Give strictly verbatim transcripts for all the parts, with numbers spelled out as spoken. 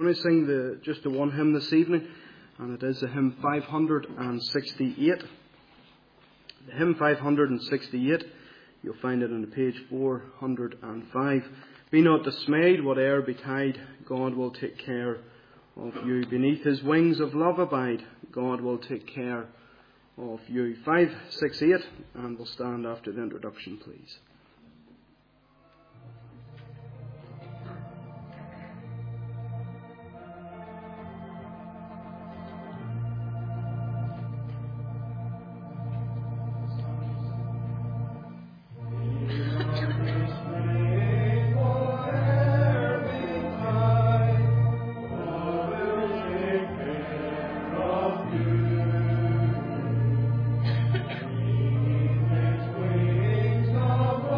We're going to sing the, just the one hymn this evening, and it is the hymn five hundred sixty-eight. The hymn five hundred sixty-eight, you'll find it on page four hundred five. Be not dismayed, whate'er betide, God will take care of you. Beneath his wings of love abide, God will take care of you. five sixty-eight, and we'll stand after the introduction, please. Of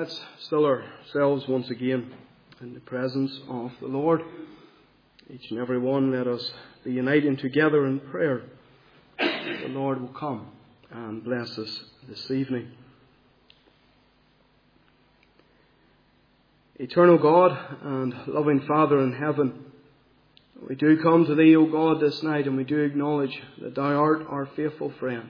Let's still ourselves once again in the presence of the Lord. Each and every one, let us be uniting together in prayer. The Lord will come and bless us this evening. Eternal God and loving Father in heaven, we do come to Thee, O God, this night, and we do acknowledge that Thou art our faithful friend.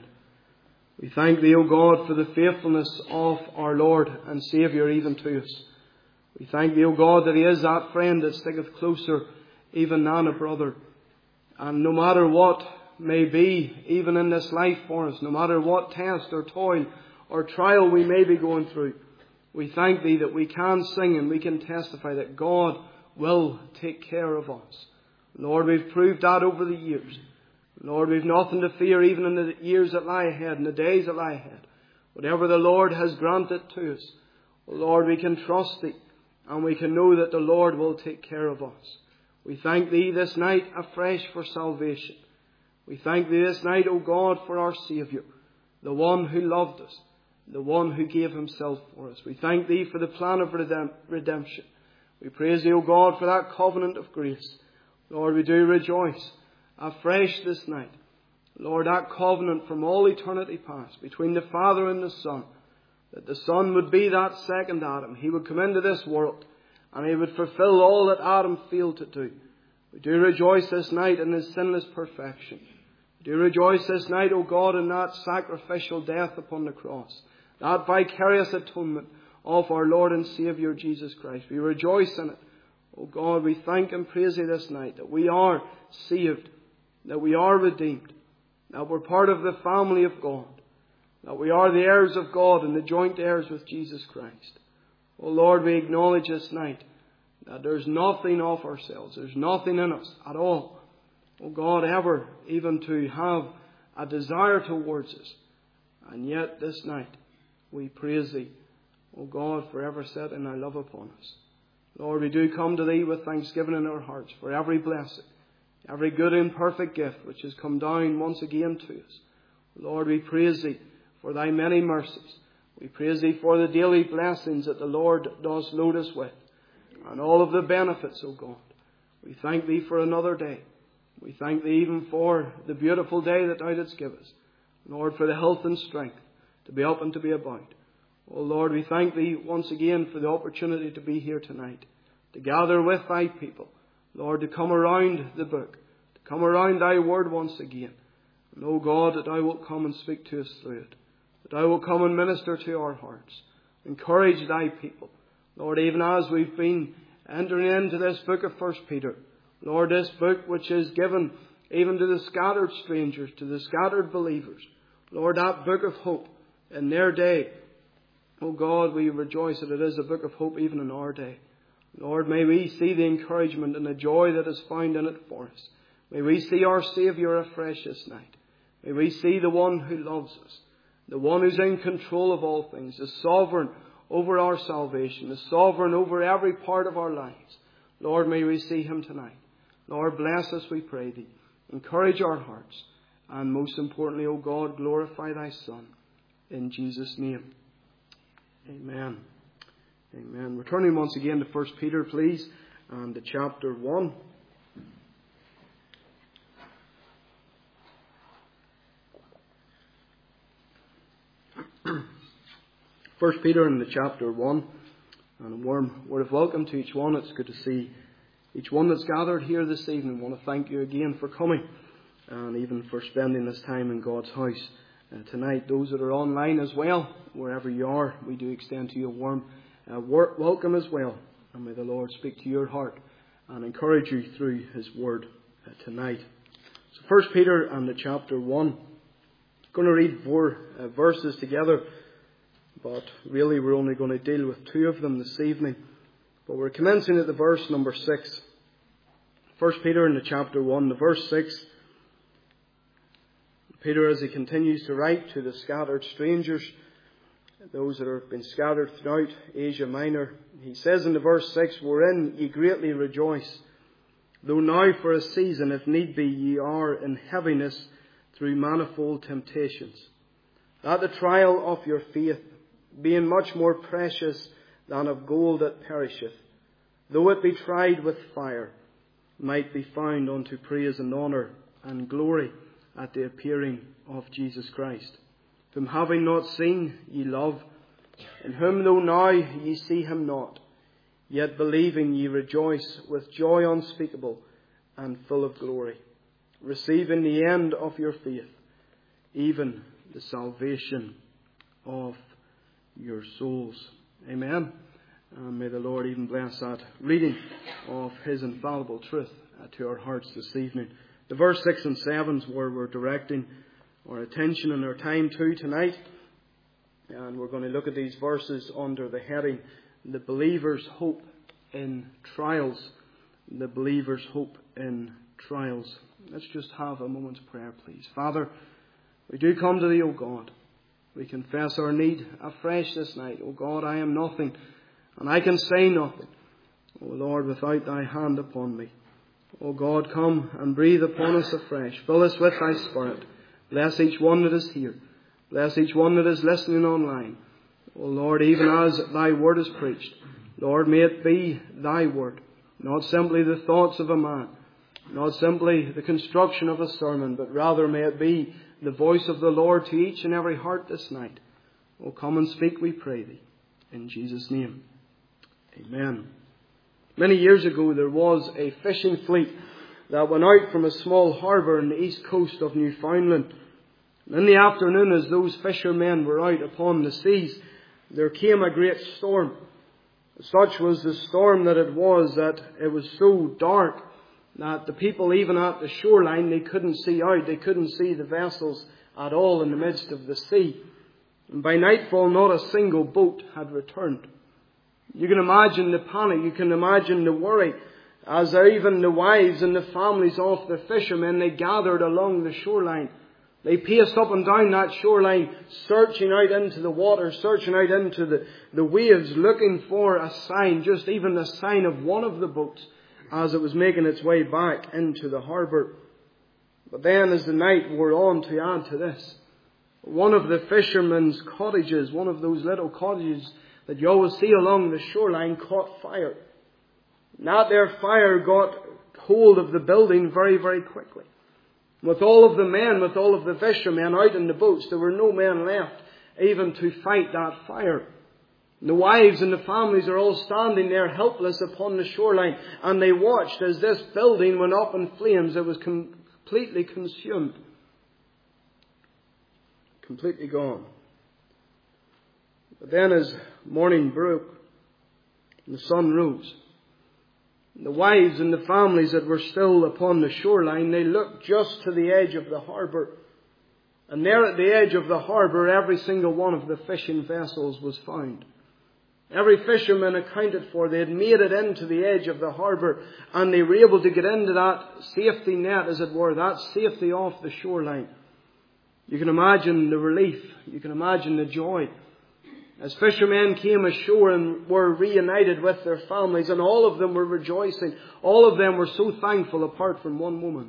We thank Thee, O God, for the faithfulness of our Lord and Saviour even to us. We thank Thee, O God, that He is that friend that sticketh closer even than a brother. And no matter what may be, even in this life for us, no matter what test or toil or trial we may be going through, we thank Thee that we can sing and we can testify that God will take care of us. Lord, we've proved that over the years. Lord, we've nothing to fear even in the years that lie ahead, in the days that lie ahead. Whatever the Lord has granted to us, Lord, we can trust Thee and we can know that the Lord will take care of us. We thank Thee this night afresh for salvation. We thank Thee this night, O God, for our Saviour, the one who loved us, the one who gave Himself for us. We thank Thee for the plan of redemption. We praise Thee, O God, for that covenant of grace. Lord, we do rejoice afresh this night. Lord, that covenant from all eternity past between the Father and the Son, that the Son would be that second Adam. He would come into this world and He would fulfill all that Adam failed to do. We do rejoice this night in His sinless perfection. We do rejoice this night, O God, in that sacrificial death upon the cross, that vicarious atonement of our Lord and Saviour Jesus Christ. We rejoice in it. O God, we thank and praise Thee this night that we are saved, that we are redeemed, that we're part of the family of God, that we are the heirs of God and the joint heirs with Jesus Christ. O Lord, we acknowledge this night that there's nothing of ourselves, there's nothing in us at all, O God, ever even to have a desire towards us. And yet this night we praise Thee, O God, for ever setting Thy love upon us. Lord, we do come to Thee with thanksgiving in our hearts for every blessing, every good and perfect gift which has come down once again to us. Lord, we praise Thee for Thy many mercies. We praise Thee for the daily blessings that the Lord does load us with, and all of the benefits, O God. We thank Thee for another day. We thank Thee even for the beautiful day that Thou didst give us. Lord, for the health and strength to be up and to be about. O Lord, we thank Thee once again for the opportunity to be here tonight, to gather with Thy people. Lord, to come around the book, to come around Thy word once again. And, O God, that Thou wilt come and speak to us through it, that Thou wilt come and minister to our hearts. Encourage Thy people. Lord, even as we've been entering into this book of First Peter, Lord, this book which is given even to the scattered strangers, to the scattered believers. Lord, that book of hope in their day. O God, we rejoice that it is a book of hope even in our day. Lord, may we see the encouragement and the joy that is found in it for us. May we see our Saviour afresh this night. May we see the one who loves us, the one who's in control of all things, the sovereign over our salvation, the sovereign over every part of our lives. Lord, may we see Him tonight. Lord, bless us, we pray Thee. Encourage our hearts. And most importantly, O God, glorify Thy Son. In Jesus' name. Amen. Amen. We're turning once again to First Peter, please, and to chapter one. First Peter in the chapter one, and a warm word of welcome to each one. It's good to see each one that's gathered here this evening. I want to thank you again for coming, and even for spending this time in God's house uh, tonight. Those that are online as well, wherever you are, we do extend to you a warm uh, welcome as well. And may the Lord speak to your heart and encourage you through His word uh, tonight. So First Peter and the chapter one. I'm going to read four uh, verses together, but really we're only going to deal with two of them this evening. But we're commencing at the verse number six. First Peter in the chapter one, the verse six. Peter, as he continues to write to the scattered strangers, those that have been scattered throughout Asia Minor, he says in the verse six, "Wherein ye greatly rejoice, though now for a season, if need be, ye are in heaviness through manifold temptations, that the trial of your faith, being much more precious than of gold that perisheth, though it be tried with fire, might be found unto praise and honour and glory at the appearing of Jesus Christ, whom having not seen ye love, in whom though now ye see him not, yet believing ye rejoice with joy unspeakable and full of glory, receiving the end of your faith, even the salvation of your souls. Amen. And may the Lord even bless that reading of his infallible truth uh, to our hearts this evening. The verse six and seven is where we're directing our attention and our time to tonight. And we're going to look at these verses under the heading, The Believer's Hope in Trials. The Believer's Hope in Trials. Let's just have a moment's prayer, please. Father, we do come to thee, O God. We confess our need afresh this night. O God, I am nothing, and I can say nothing, O Lord, without thy hand upon me. O God, come and breathe upon us afresh. Fill us with thy Spirit. Bless each one that is here. Bless each one that is listening online. O Lord, even as thy word is preached, Lord, may it be thy word, not simply the thoughts of a man, not simply the construction of a sermon, but rather may it be the voice of the Lord to each and every heart this night. O come and speak, we pray thee. In Jesus' name. Amen. Many years ago there was a fishing fleet that went out from a small harbour on the east coast of Newfoundland. In the afternoon, as those fishermen were out upon the seas, there came a great storm. Such was the storm that it was that it was so dark that the people, even at the shoreline, they couldn't see out. They couldn't see the vessels at all in the midst of the sea. And by nightfall, not a single boat had returned. You can imagine the panic. You can imagine the worry as even the wives and the families of the fishermen, they gathered along the shoreline. They paced up and down that shoreline, searching out into the water, searching out into the, the waves, looking for a sign, just even the sign of one of the boats as it was making its way back into the harbour. But then as the night wore on, to add to this, one of the fishermen's cottages, one of those little cottages that you always see along the shoreline, caught fire. And that there fire got hold of the building very, very quickly. With all of the men, with all of the fishermen out in the boats, there were no men left even to fight that fire. The wives and the families are all standing there helpless upon the shoreline, and they watched as this building went up in flames. It was completely consumed. Completely gone. But then as morning broke and the sun rose, the wives and the families that were still upon the shoreline, they looked just to the edge of the harbour. And there at the edge of the harbour, every single one of the fishing vessels was found. Every fisherman accounted for. They had made it into the edge of the harbour, and they were able to get into that safety net, as it were, that safety off the shoreline. You can imagine the relief. You can imagine the joy. As fishermen came ashore and were reunited with their families, and all of them were rejoicing. All of them were so thankful, apart from one woman.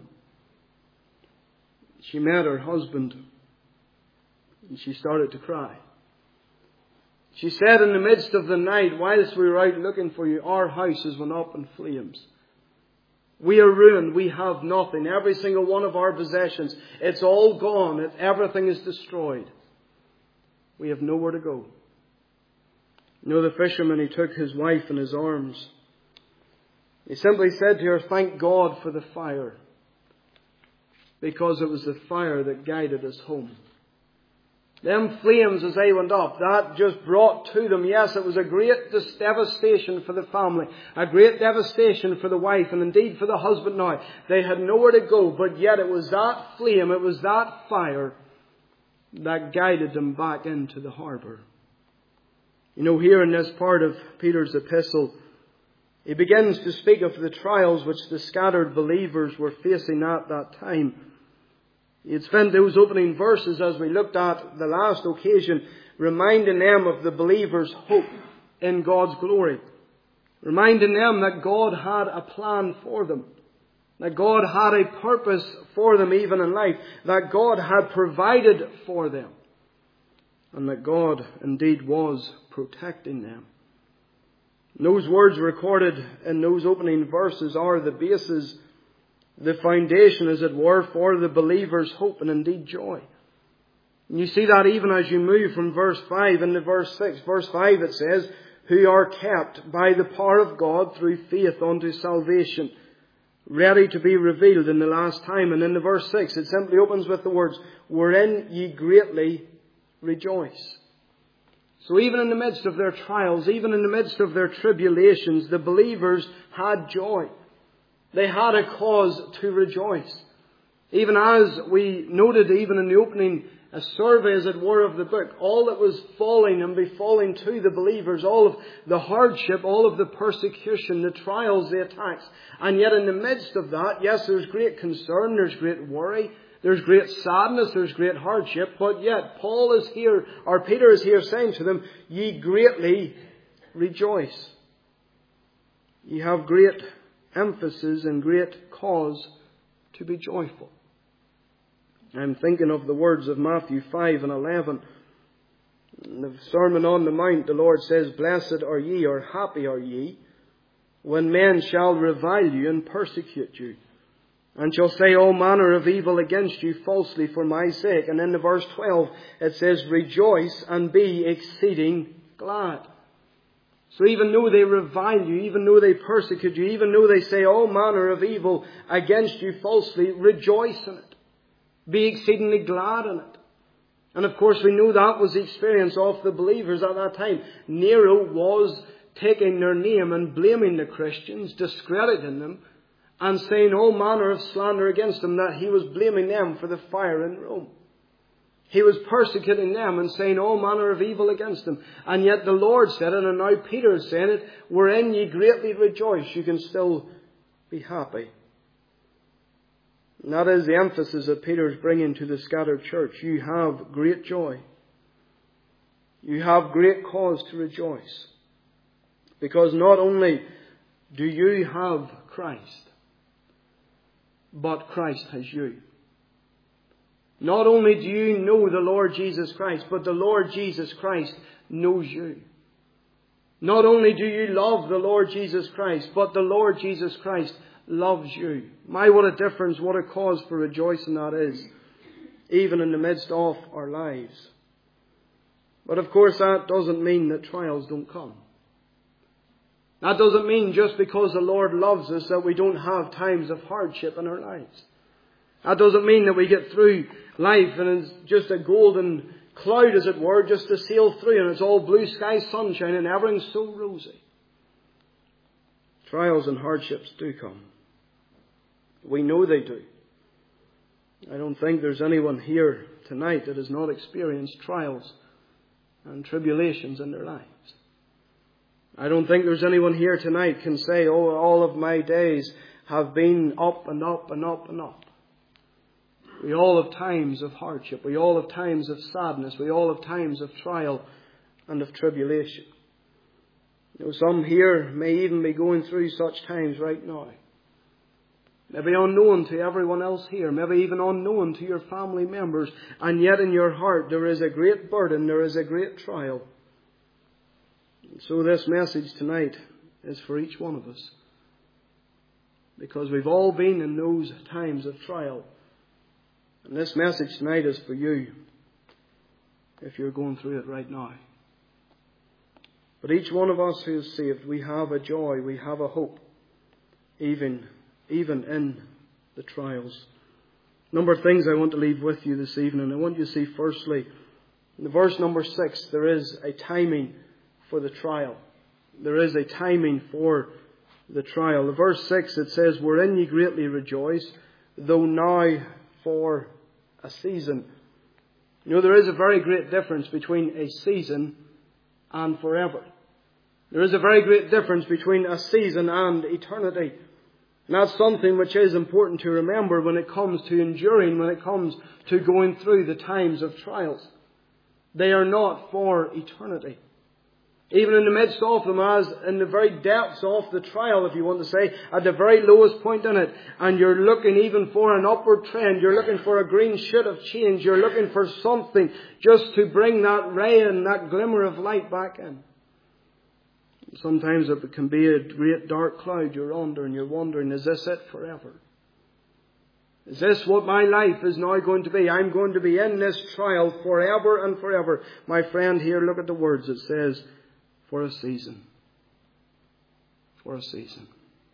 She met her husband, and she started to cry. She said, in the midst of the night, whilst we were out looking for you, our houses went up in flames. We are ruined. We have nothing. Every single one of our possessions, it's all gone. It, everything is destroyed. We have nowhere to go. You know, the fisherman, he took his wife in his arms. He simply said to her, thank God for the fire, because it was the fire that guided us home. Them flames, as they went up, that just brought to them, yes, it was a great devastation for the family, a great devastation for the wife, and indeed for the husband now. They had nowhere to go, but yet it was that flame, it was that fire that guided them back into the harbour. You know, here in this part of Peter's epistle, he begins to speak of the trials which the scattered believers were facing at that time. He had spent those opening verses, as we looked at the last occasion, reminding them of the believers' hope in God's glory. Reminding them that God had a plan for them. That God had a purpose for them even in life. That God had provided for them. And that God indeed was protecting them. Those words recorded in those opening verses are the basis, the foundation, as it were, for the believer's hope and indeed joy. And you see that even as you move from verse five into verse six. Verse five it says, who are kept by the power of God through faith unto salvation, ready to be revealed in the last time. And in the verse six it simply opens with the words, wherein ye greatly rejoice. So even in the midst of their trials, even in the midst of their tribulations, the believers had joy. They had a cause to rejoice. Even as we noted even in the opening a survey, as it were, of the book, all that was falling and befalling to the believers, all of the hardship, all of the persecution, the trials, the attacks. And yet in the midst of that, yes, there's great concern, there's great worry, there's great sadness, there's great hardship, but yet Paul is here, or Peter is here saying to them, ye greatly rejoice. Ye have great emphasis and great cause to be joyful. I'm thinking of the words of Matthew five and eleven. In the Sermon on the Mount, the Lord says, blessed are ye, or happy are ye, when men shall revile you and persecute you, and shall say all manner of evil against you falsely for my sake. And in the verse twelve it says, rejoice and be exceeding glad. So even though they revile you, even though they persecute you, even though they say all manner of evil against you falsely, rejoice in it. Be exceedingly glad in it. And of course we know that was the experience of the believers at that time. Nero was taking their name and blaming the Christians, discrediting them, and saying all manner of slander against them, that he was blaming them for the fire in Rome. He was persecuting them and saying all manner of evil against them. And yet the Lord said it, and now Peter is saying it, wherein ye greatly rejoice. You can still be happy. And that is the emphasis that Peter is bringing to the scattered church. You have great joy. You have great cause to rejoice. Because not only do you have Christ, but Christ has you. Not only do you know the Lord Jesus Christ, but the Lord Jesus Christ knows you. Not only do you love the Lord Jesus Christ, but the Lord Jesus Christ loves you. My, what a difference, what a cause for rejoicing that is, even in the midst of our lives. But of course that doesn't mean that trials don't come. That doesn't mean just because the Lord loves us that we don't have times of hardship in our lives. That doesn't mean that we get through life and it's just a golden cloud, as it were, just to sail through, and it's all blue sky sunshine and everything's so rosy. Trials and hardships do come. We know they do. I don't think there's anyone here tonight that has not experienced trials and tribulations in their lives. I don't think there's anyone here tonight can say, oh, all of my days have been up and up and up and up. We all have times of hardship. We all have times of sadness. We all have times of trial and of tribulation. You know, some here may even be going through such times right now. Maybe unknown to everyone else here. Maybe even unknown to your family members. And yet in your heart there is a great burden. There is a great trial. And so this message tonight is for each one of us. Because we've all been in those times of trial. And this message tonight is for you, if you're going through it right now. But each one of us who is saved, we have a joy, we have a hope, even, even in the trials. A number of things I want to leave with you this evening. I want you to see, firstly, in the verse number six, there is a timing for the trial. There is a timing for the trial. The verse six, it says, wherein ye greatly rejoice, though now for a season. You know, there is a very great difference between a season and forever. There is a very great difference between a season and eternity. And that's something which is important to remember when it comes to enduring, when it comes to going through the times of trials. They are not for eternity. Even in the midst of them, as in the very depths of the trial, if you want to say, at the very lowest point in it, and you're looking even for an upward trend, you're looking for a green shoot of change, you're looking for something just to bring that ray and that glimmer of light back in. Sometimes it can be a great dark cloud you're under and you're wondering, is this it forever? Is this what my life is now going to be? I'm going to be in this trial forever and forever. My friend, here, look at the words. It says, for a season. For a season.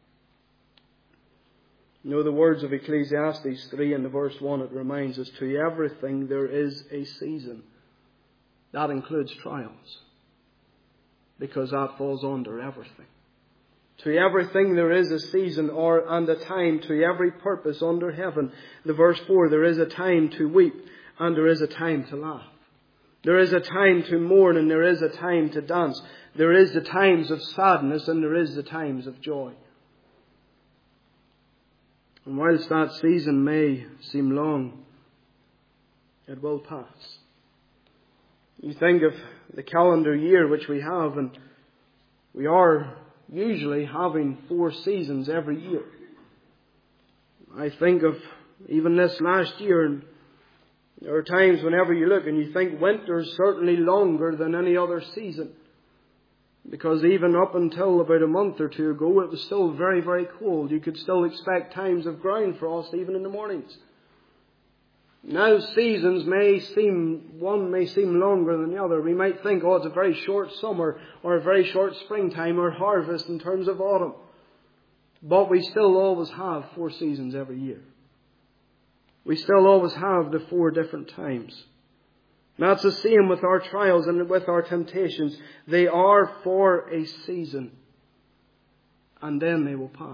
You know the words of Ecclesiastes three in the verse one, it reminds us, to everything there is a season. That includes trials. Because that falls under everything. To everything there is a season or and a time, to every purpose under heaven. The verse four, there is a time to weep and there is a time to laugh. There is a time to mourn and there is a time to dance. There is the times of sadness and there is the times of joy. And whilst that season may seem long, it will pass. You think of the calendar year which we have, and we are usually having four seasons every year. I think of even this last year, and there are times whenever you look and you think winter is certainly longer than any other season. Because even up until about a month or two ago, it was still very, very cold. You could still expect times of ground frost even in the mornings. Now seasons may seem, one may seem longer than the other. We might think, oh, it's a very short summer or a very short springtime or harvest in terms of autumn. But we still always have four seasons every year. We still always have the four different times. That's the same with our trials and with our temptations. They are for a season. And then they will pass.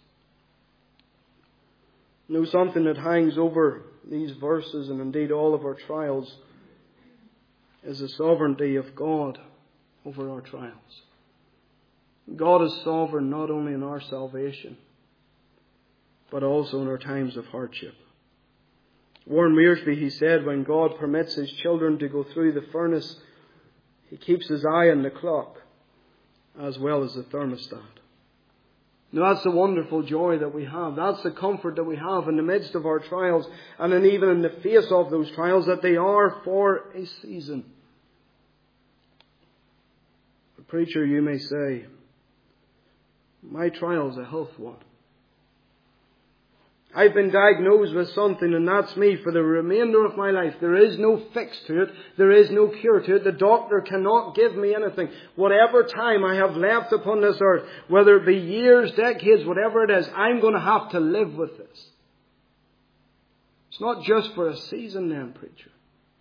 You know, something that hangs over these verses and indeed all of our trials is the sovereignty of God over our trials. God is sovereign not only in our salvation, but also in our times of hardship. Warren Wiersbe, he said, when God permits His children to go through the furnace, He keeps His eye on the clock as well as the thermostat. Now that's the wonderful joy that we have. That's the comfort that we have in the midst of our trials and then even in the face of those trials, that they are for a season. A preacher, you may say, my trial is a health one. I've been diagnosed with something and that's me for the remainder of my life. There is no fix to it. There is no cure to it. The doctor cannot give me anything. Whatever time I have left upon this earth, whether it be years, decades, whatever it is, I'm going to have to live with this. It's not just for a season then, preacher.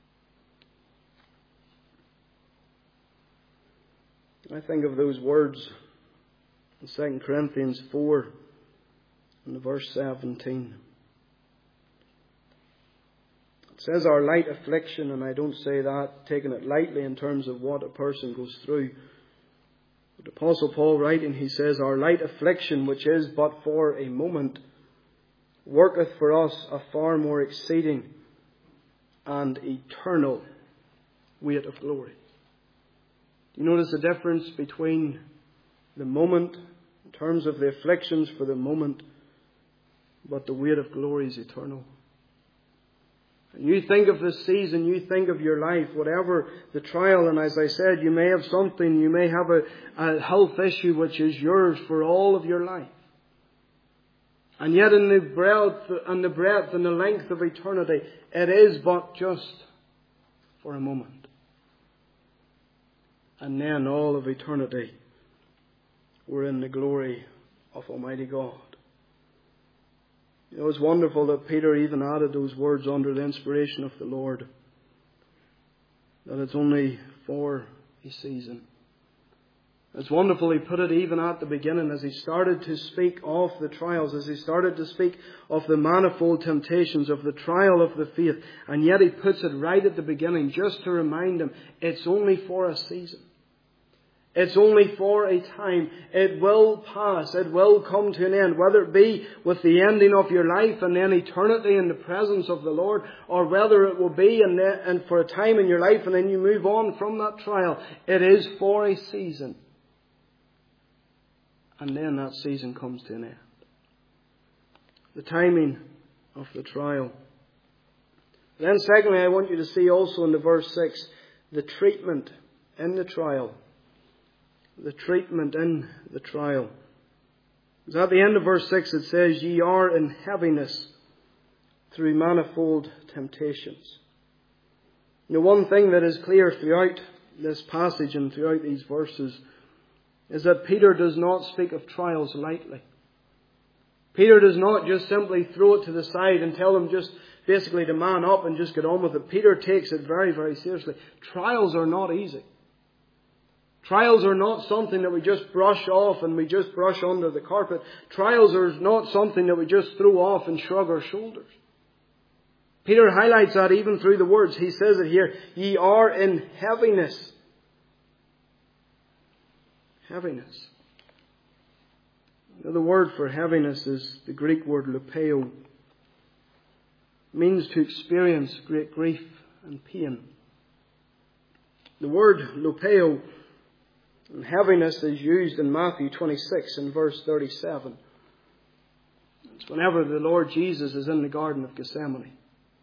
I think of those words in Second Corinthians four. In verse seventeen. It says our light affliction, and I don't say that taking it lightly in terms of what a person goes through. But the Apostle Paul writing, he says, our light affliction, which is but for a moment, worketh for us a far more exceeding and eternal weight of glory. Do you notice the difference between the moment, in terms of the afflictions for the moment, but the weight of glory is eternal? And you think of this season, you think of your life, whatever the trial, and as I said, you may have something, you may have a, a health issue which is yours for all of your life. And yet in the breadth and the breadth and the length of eternity, it is but just for a moment. And then all of eternity, we're in the glory of Almighty God. You know, it's wonderful that Peter even added those words under the inspiration of the Lord. That it's only for a season. It's wonderful he put it even at the beginning as he started to speak of the trials, as he started to speak of the manifold temptations, of the trial of the faith. And yet he puts it right at the beginning just to remind them it's only for a season. It's only for a time. It will pass. It will come to an end. Whether it be with the ending of your life and then eternity in the presence of the Lord, or whether it will be and, then, and for a time in your life and then you move on from that trial. It is for a season. And then that season comes to an end. The timing of the trial. Then secondly, I want you to see also in the verse six, the treatment in the trial. the treatment in the trial. Because at the end of verse six it says, ye are in heaviness through manifold temptations. You know, one thing that is clear throughout this passage and throughout these verses is that Peter does not speak of trials lightly. Peter does not just simply throw it to the side and tell them just basically to man up and just get on with it. Peter takes it very, very seriously. Trials are not easy. Trials are not something that we just brush off and we just brush under the carpet. Trials are not something that we just throw off and shrug our shoulders. Peter highlights that even through the words. He says it here, ye are in heaviness. Heaviness. Now, the word for heaviness is the Greek word lupeo. It means to experience great grief and pain. The word lupeo and heaviness is used in Matthew twenty-six in verse thirty-seven. It's whenever the Lord Jesus is in the Garden of Gethsemane.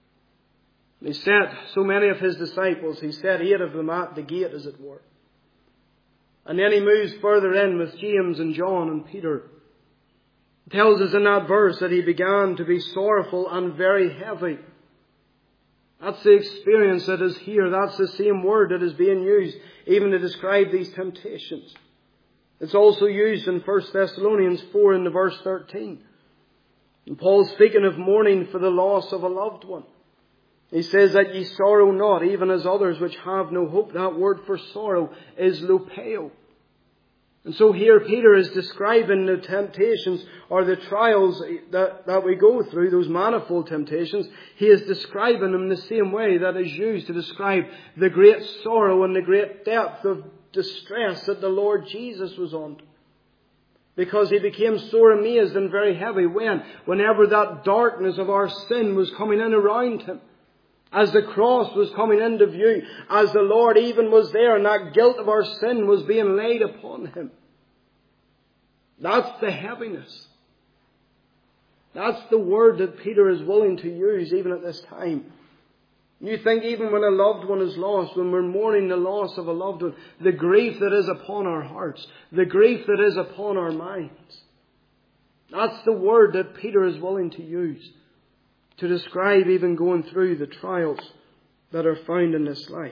He set so many of his disciples, he set eight of them at the gate, as it were. And then he moves further in with James and John and Peter. It tells us in that verse that he began to be sorrowful and very heavy. That's the experience that is here. That's the same word that is being used even to describe these temptations. It's also used in First Thessalonians four in the verse thirteen. And Paul's speaking of mourning for the loss of a loved one. He says that ye sorrow not, even as others which have no hope. That word for sorrow is lupeo. And so here Peter is describing the temptations or the trials that, that we go through, those manifold temptations. He is describing them the same way that is used to describe the great sorrow and the great depth of distress that the Lord Jesus was under. Because he became sore amazed and very heavy when, whenever that darkness of our sin was coming in around him. As the cross was coming into view, as the Lord even was there and that guilt of our sin was being laid upon him. That's the heaviness. That's the word that Peter is willing to use even at this time. You think even when a loved one is lost, when we're mourning the loss of a loved one, the grief that is upon our hearts, the grief that is upon our minds. That's the word that Peter is willing to use to describe even going through the trials that are found in this life.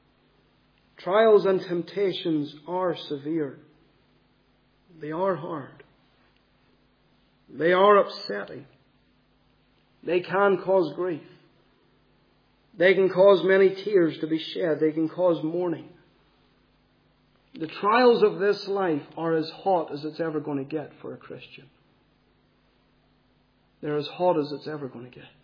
Trials and temptations are severe. They are hard. They are upsetting. They can cause grief. They can cause many tears to be shed. They can cause mourning. The trials of this life are as hot as it's ever going to get for a Christian. They're as hot as it's ever going to get.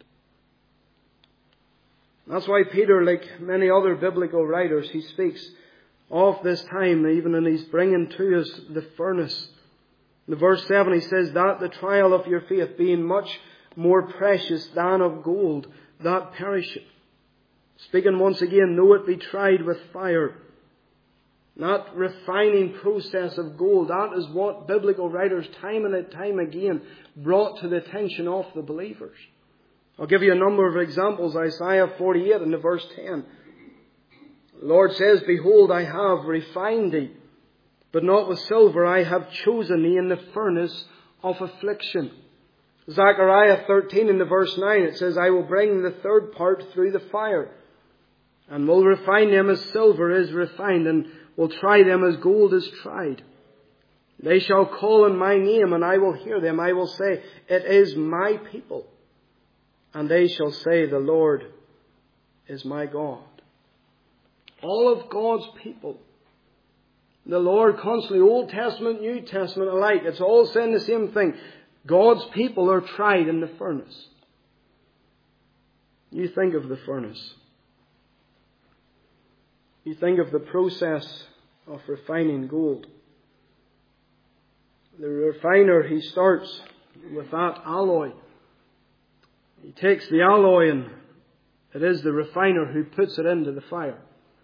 That's why Peter, like many other biblical writers, he speaks of this time, even and he's bringing to us the furnace. In verse seven he says that the trial of your faith being much more precious than of gold, that perisheth. Speaking once again, though it be tried with fire. That refining process of gold, that is what biblical writers time and time again brought to the attention of the believers. I'll give you a number of examples. Isaiah forty-eight in the verse ten. The Lord says, behold, I have refined thee, but not with silver. I have chosen thee in the furnace of affliction. Zechariah thirteen in the verse nine, it says, I will bring the third part through the fire, and will refine them as silver is refined, and will try them as gold is tried. They shall call on my name, and I will hear them. I will say, it is my people. And they shall say, the Lord is my God. All of God's people, the Lord constantly, Old Testament, New Testament alike, it's all saying the same thing. God's people are tried in the furnace. You think of the furnace. You think of the process of refining gold. The refiner, he starts with that alloy. He takes the alloy and it is the refiner who puts it into the fire.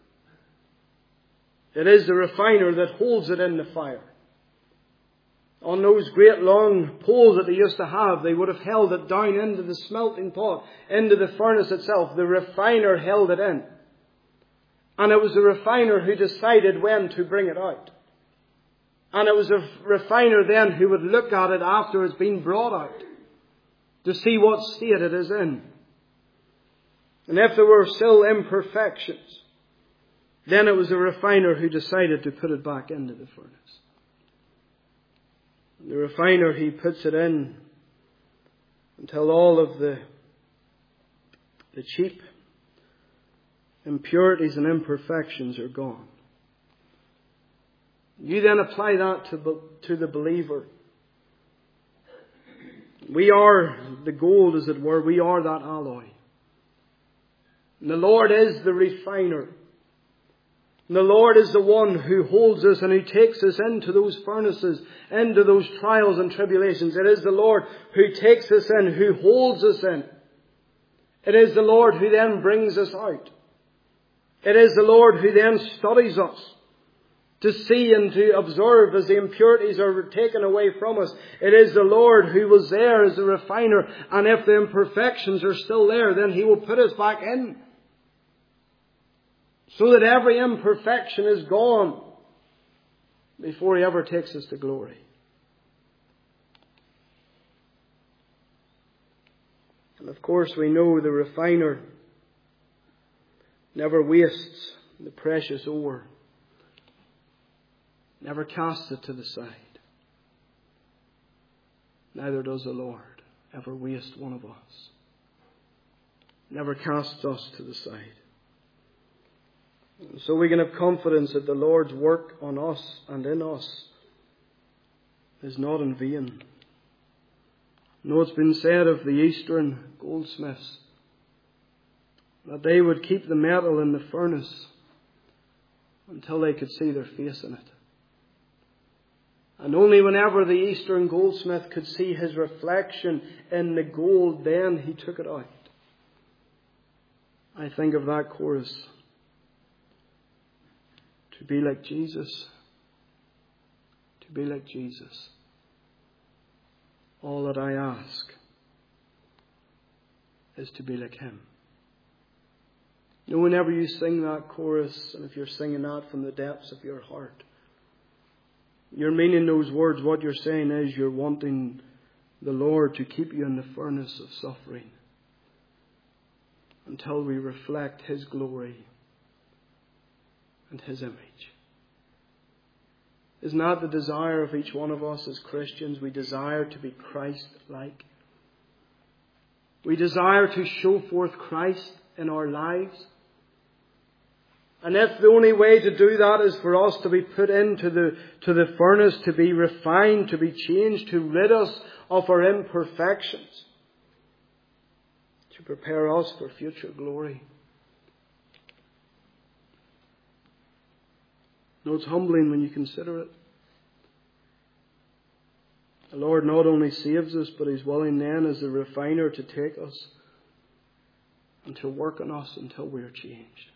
It is the refiner that holds it in the fire. On those great long poles that they used to have, they would have held it down into the smelting pot, into the furnace itself. The refiner held it in. And it was the refiner who decided when to bring it out. And it was a refiner then who would look at it after it's been brought out to see what state it is in. And if there were still imperfections, then it was a refiner who decided to put it back into the furnace. The refiner, he puts it in until all of the, the cheap impurities and imperfections are gone. You then apply that to, to the believer. We are the gold, as it were. We are that alloy. And the Lord is the refiner. And the Lord is the one who holds us and who takes us into those furnaces, into those trials and tribulations. It is the Lord who takes us in, who holds us in. It is the Lord who then brings us out. It is the Lord who then studies us to see and to observe as the impurities are taken away from us. It is the Lord who was there as a refiner, and if the imperfections are still there, then He will put us back in, so that every imperfection is gone before He ever takes us to glory. And of course we know the refiner never wastes the precious ore. Never casts it to the side. Neither does the Lord ever waste one of us. Never casts us to the side. And so we can have confidence that the Lord's work on us and in us is not in vain. No, it's been said of the Eastern goldsmiths that they would keep the metal in the furnace until they could see their face in it. And only whenever the Eastern goldsmith could see his reflection in the gold, then he took it out. I think of that chorus. To be like Jesus. To be like Jesus. All that I ask is to be like Him. You know, whenever you sing that chorus, and if you're singing that from the depths of your heart, you're meaning those words. What you're saying is you're wanting the Lord to keep you in the furnace of suffering until we reflect His glory and His image. Isn't that the desire of each one of us as Christians? We desire to be Christ-like. We desire to show forth Christ in our lives. And if the only way to do that is for us to be put into the, to the furnace, to be refined, to be changed, to rid us of our imperfections, to prepare us for future glory. No, it's humbling when you consider it. The Lord not only saves us, but He's willing then as a refiner to take us and to work on us until we are changed.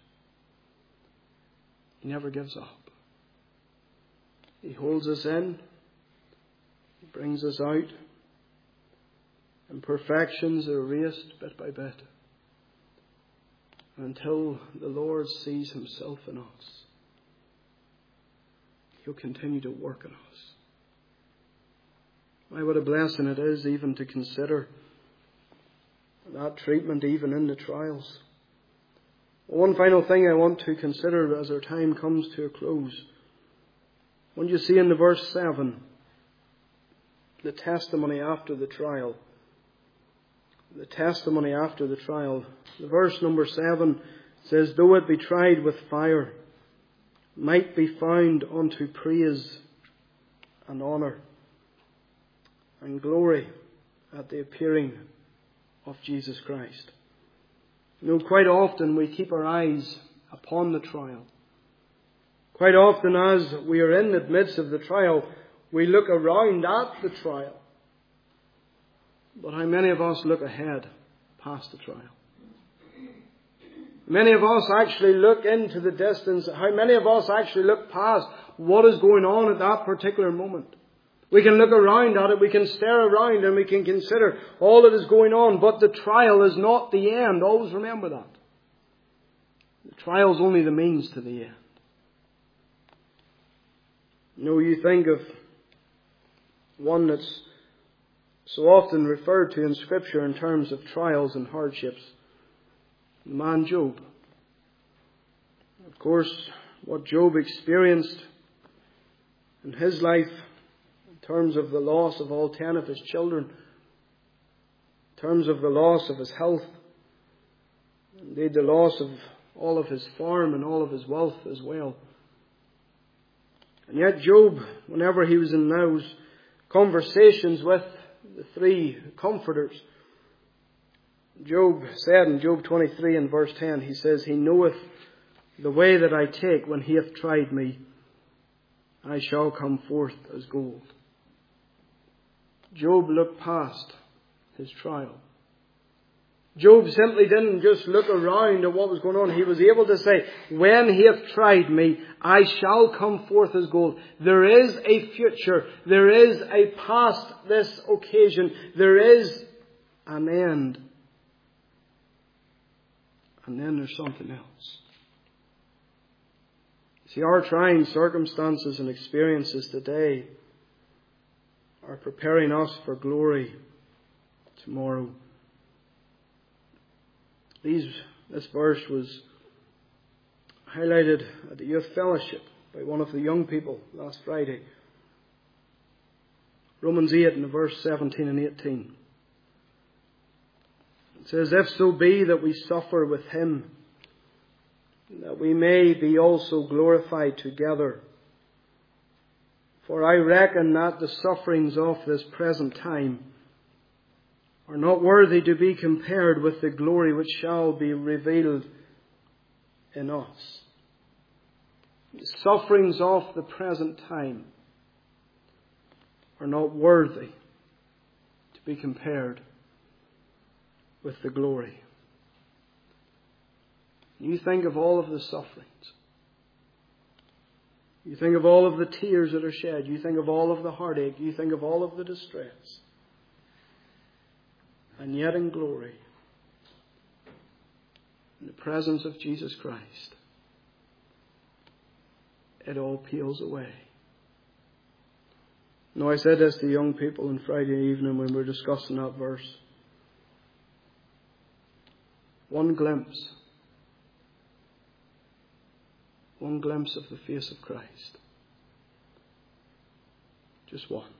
He never gives up. He holds us in. He brings us out. Imperfections are erased bit by bit until the Lord sees Himself in us. He'll continue to work on us. Why, what a blessing it is even to consider that treatment even in the trials. One final thing I want to consider as our time comes to a close. When you see in the verse seven, the testimony after the trial. The testimony after the trial. The verse number seven says, though it be tried with fire, might be found unto praise and honour and glory at the appearing of Jesus Christ. You know, quite often we keep our eyes upon the trial. Quite often as we are in the midst of the trial, we look around at the trial. But how many of us look ahead past the trial? Many of us actually look into the distance. How many of us actually look past what is going on at that particular moment? We can look around at it, we can stare around and we can consider all that is going on. But the trial is not the end. Always remember that. The trial is only the means to the end. You know, you think of one that's so often referred to in Scripture in terms of trials and hardships. The man Job. Of course, what Job experienced in his life in terms of the loss of all ten of his children, in terms of the loss of his health, indeed the loss of all of his farm and all of his wealth as well. And yet Job, whenever he was in those conversations with the three comforters, Job said in Job twenty-three and verse ten, he says, He knoweth the way that I take. When he hath tried me, I shall come forth as gold. Job looked past his trial. Job simply didn't just look around at what was going on. He was able to say, when he hath tried me, I shall come forth as gold. There is a future. There is a past this occasion. There is an end. And then there's something else. See, our trying circumstances and experiences today are preparing us for glory tomorrow. These, this verse was highlighted at the youth fellowship by one of the young people last Friday. Romans eight and verse seventeen and eighteen. It says, If so be that we suffer with him, that we may be also glorified together. For I reckon that the sufferings of this present time are not worthy to be compared with the glory which shall be revealed in us. The sufferings of the present time are not worthy to be compared with the glory. You think of all of the sufferings. You think of all of the tears that are shed. You think of all of the heartache. You think of all of the distress. And yet in glory, in the presence of Jesus Christ, it all peels away. Now, I said this to young people on Friday evening when we were discussing that verse. One glimpse. One glimpse of the face of Christ. Just one.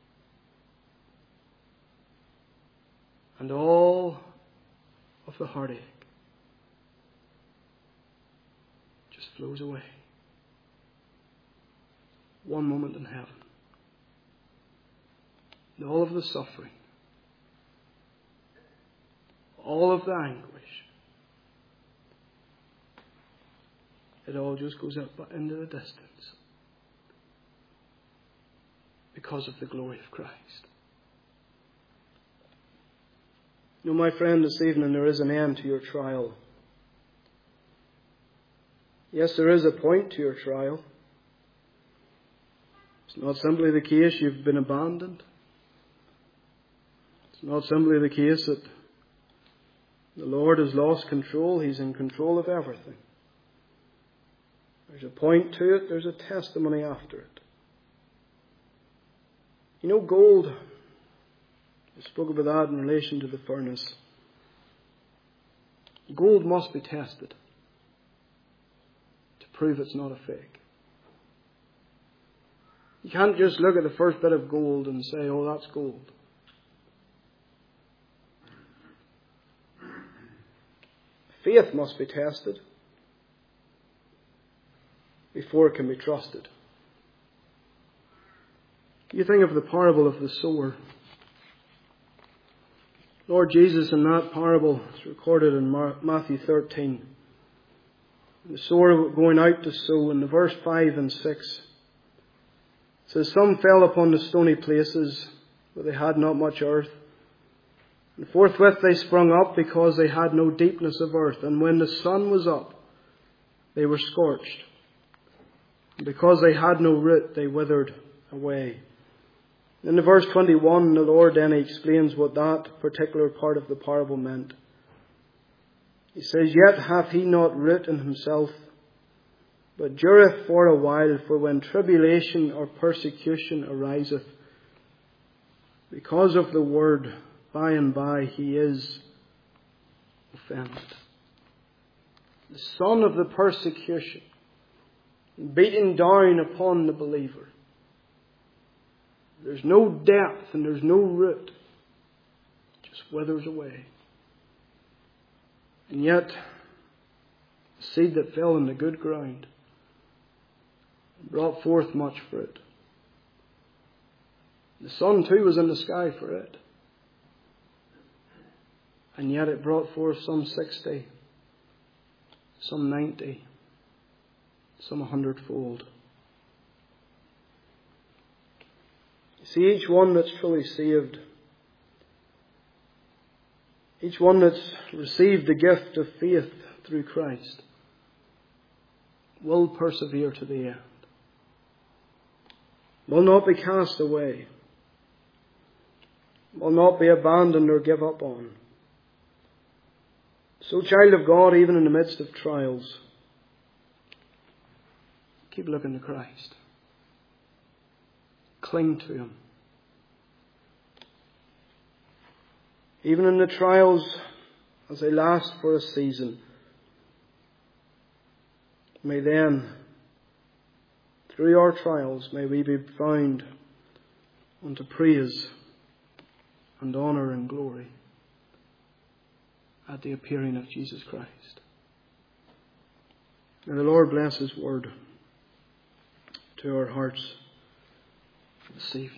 And all of the heartache just flows away. One moment in heaven. And all of the suffering, all of the anguish, it all just goes up into the distance because of the glory of Christ. You know, my friend, this evening there is an end to your trial. Yes, there is a point to your trial. It's not simply the case you've been abandoned. It's not simply the case that the Lord has lost control. He's in control of everything. There's a point to it. There's a testimony after it. You know, gold, I spoke about that in relation to the furnace. Gold must be tested to prove it's not a fake. You can't just look at the first bit of gold and say, oh, that's gold. Faith must be tested before it can be trusted. You think of the parable of the sower. Lord Jesus, in that parable, it's recorded in Matthew thirteen. The sower going out to sow, in the verse five and six, it says, Some fell upon the stony places, where they had not much earth. And forthwith they sprung up, because they had no deepness of earth. And when the sun was up, they were scorched. And because they had no root, they withered away. In the verse twenty-one, the Lord then explains what that particular part of the parable meant. He says, Yet hath he not root in himself, but dureth for a while. For when tribulation or persecution ariseth because of the word, by and by he is offended. The son of the persecution, beaten down upon the believer. There's no depth and there's no root. It just withers away. And yet, the seed that fell in the good ground brought forth much fruit. The sun too was in the sky for it. And yet it brought forth some sixty, some ninety, some a hundredfold. You see, each one that's truly saved, each one that's received the gift of faith through Christ, will persevere to the end, will not be cast away, will not be abandoned or give up on. So, child of God, even in the midst of trials, keep looking to Christ. Cling to Him. Even in the trials, as they last for a season, may then, through our trials, may we be found unto praise and honour and glory at the appearing of Jesus Christ. May the Lord bless His word to our hearts this evening.